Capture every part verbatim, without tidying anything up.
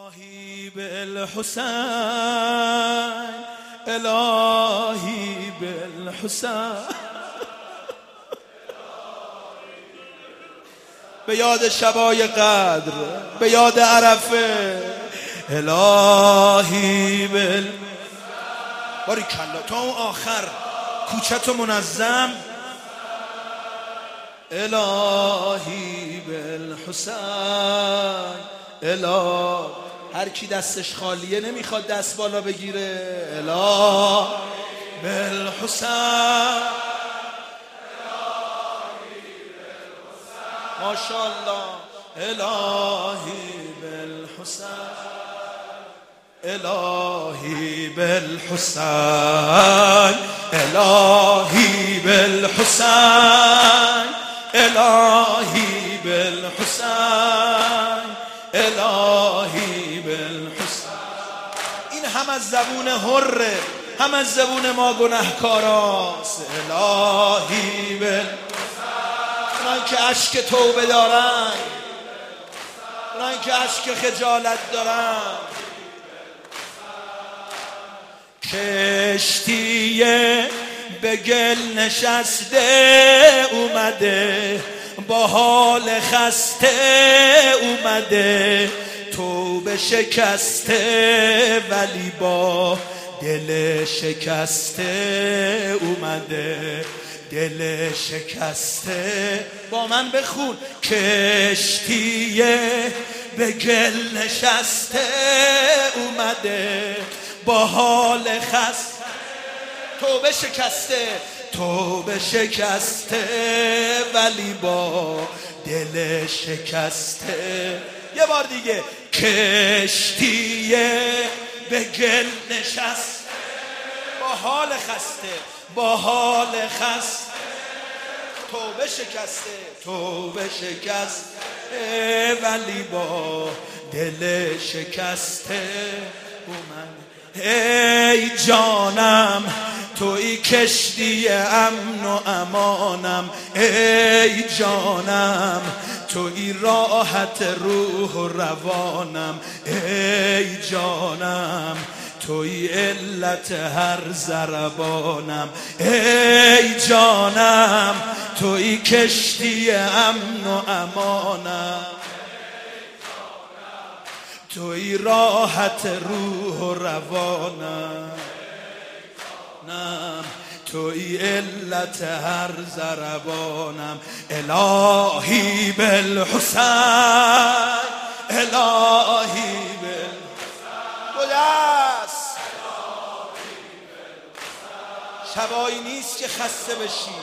الهی بالحسین الهی بالحسین به یاد شبای قدر، به یاد عرفه. الهی بال باری کلا تا اون آخر کوچه منظم. الهی بالحسین اله هر کی دستش خالیه نمیخواد دست بالا بگیره. اله بالحسین ماشاءالله. الهی بالحسین الهی بالحسین الهی بالحسین الهی بالحسین الهی بالحسین. این هم از زبون حره هم از زبون ما گناهکاراست. الهی بالحسین. اونایی که اشک توبه دارن، اونایی که اشک خجالت دارن. کشتی به گل نشسته اومده، با حال خسته اومده، توبه شکسته ولی با دل شکسته اومده، دل شکسته. با من بخون. کشتی به گل نشسته اومده، با حال خسته، توبه شکسته، توبه شکسته ولی با دل شکسته. یه بار دیگه. کشتی به گل نشسته، با حال خسته، با حال خسته، توبه شکسته، توبه شکسته ولی با دل شکسته اومد. ای جانم توی کشتی امن و امانم، ای جانم توی راحت روح و روانم، ای جانم توی علت هر ضربانم، ای جانم توی کشتی امن و امانم، توی راحت روح و روانم، نم توی علت هر ضربانم. الهی بالحسین الهی بالحسین. شبایی نیست که خسته بشی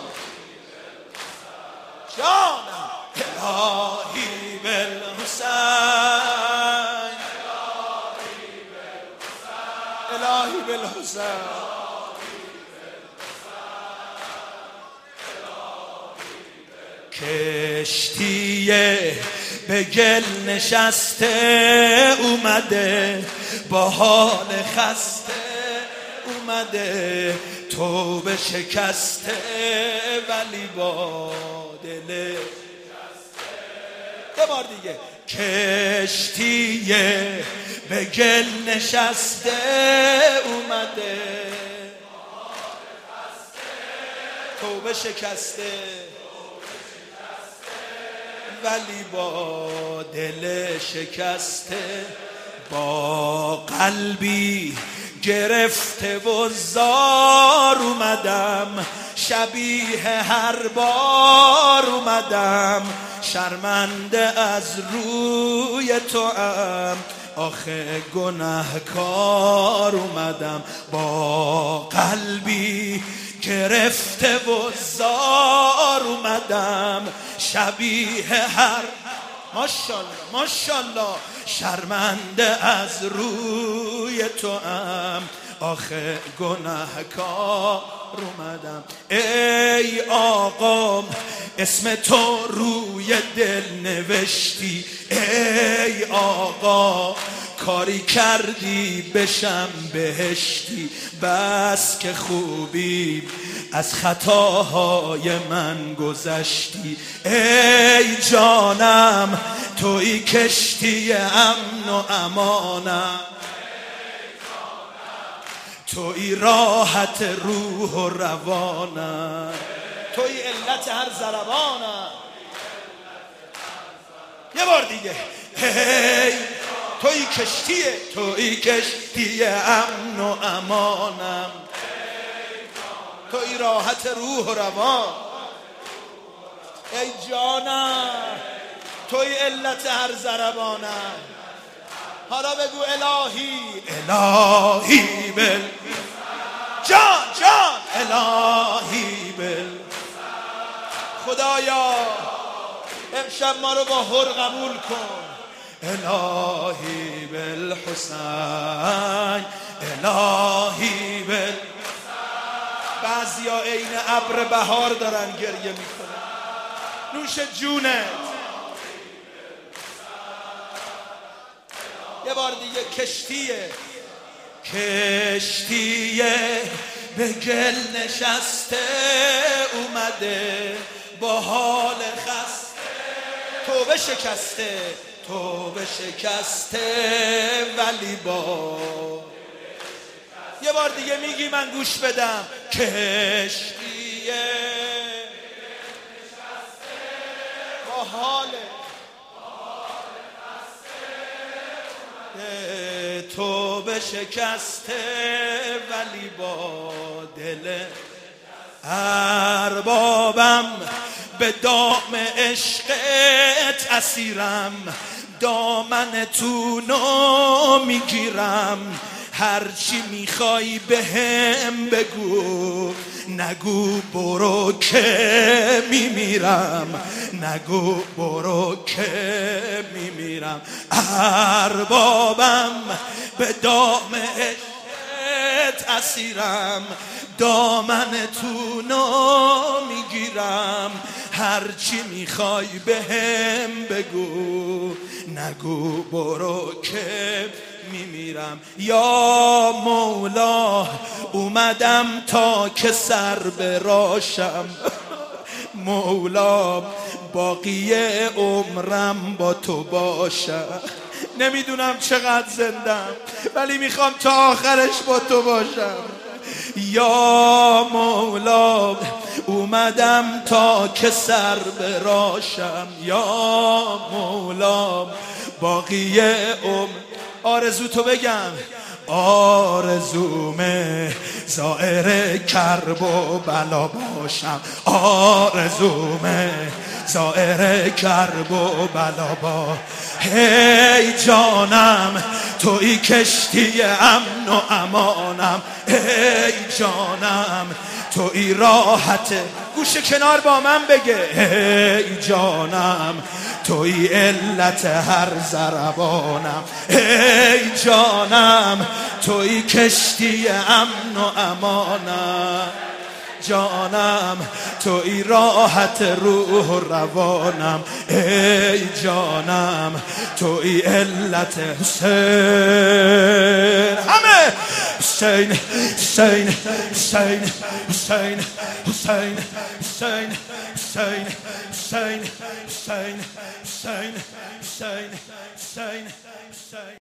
جانم. الهی بالحسین الهی بالحسین. کشتی به گل نشسته اومده، با حال خسته اومده، توبه شکسته ولی با دل شکسته. یه بار دیگه. کشتی به گل نشسته اومده، توبه شکسته ولی با دل شکسته، با قلبی گرفته و زار اومدم، شبیه هر بار اومدم، شرمنده از روی تو ام، آخه گناهکار اومدم. با قلبی گرفته و زار اومدم، شبیه هر ماشاءالله ماشاءالله، شرمنده از روی تو ام، آخه گناهکار اومدم. ای آقام اسم تو روی دل نوشتی، ای آقا کاری کردی بشم بهشتی، بس که خوبی از خطاهای من گذشتی. ای جانم توی کشتی امن و امانم، توی راحت روح و روانم، توی علت هر ضربانم. یه بار دیگه هی توی کشتیه، توی کشتی امن و امانم، توی راحت روح و روان. ای جانم توی علت هر ضربانم. حالا بگو الهی الهی بل جان جان الهی بل. خدایا امشب ما رو با هر قبول کن. الهی بالحسین الهی بل. بعضیا عین ابر بهار دارن گریه میکنن. نوش جونت. یه بار دیگه کشتیه کشتیه به گل نشسته اومده با حال خسته. توبه شکسته توبه شکسته ولی با. یه بار دیگه میگی من گوش بدم. کشتیه با حال توبه شکسته ولی با دل. اربابم به دام عشقت اسیرم، دامن تونو میگیرم. هرچی میخوای بهم بگو، نگو برو که میمیرم، نگو برو که میمیرم. اربابم به دام عشقت اسیرم، دامن تونو میگیرم. هرچی میخوای بهم بگو، نگو برو که میمیرم. یا مولا اومدم تا که سر براشم، مولا باقی عمرم با تو باشم. نمیدونم چقدر زندم ولی میخوام تا آخرش با تو باشم. یا مولا اومدم تا که سر براشم، یا مولا باقی عمر. آرزو تو بگم. آرزومه زائر کرب و بلا باشم، آرزومه زائر کرب و بلا با. هی جانم توی کشتی امن و امانم، ای جانم توی راحت. گوش کنار با من بگه. ای جانم توی علت هر ضربانم، ای جانم توی کشتی امن و امانم. جانم توی راحت روح و روانم، ای جانم توی علت. حسین همه حسین حسین حسین حسین حسین حسین حسین حسین حسین حسین حسین حسین حسین